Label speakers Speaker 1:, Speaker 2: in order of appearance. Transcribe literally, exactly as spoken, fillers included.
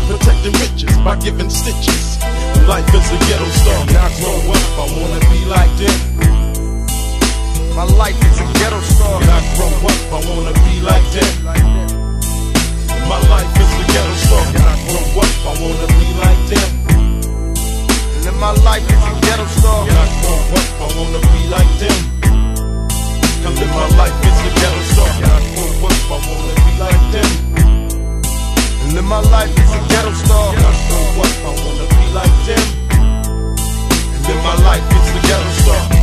Speaker 1: protecting riches by giving stitches. Life is a ghetto star. When I grow up, I wanna be like them.
Speaker 2: My life is a ghetto star.
Speaker 1: When I grow up, I wanna be like them. My life is a ghetto star. When I grow up, I wanna be like them.
Speaker 2: And my life is a ghetto star.
Speaker 1: When I grow up, I wanna be like them. And live my life is a ghetto star. When I grow up, I wanna be like them.
Speaker 2: And live my life is a ghetto star.
Speaker 1: When I grow up, I wanna be like them. And live my life is a ghetto star.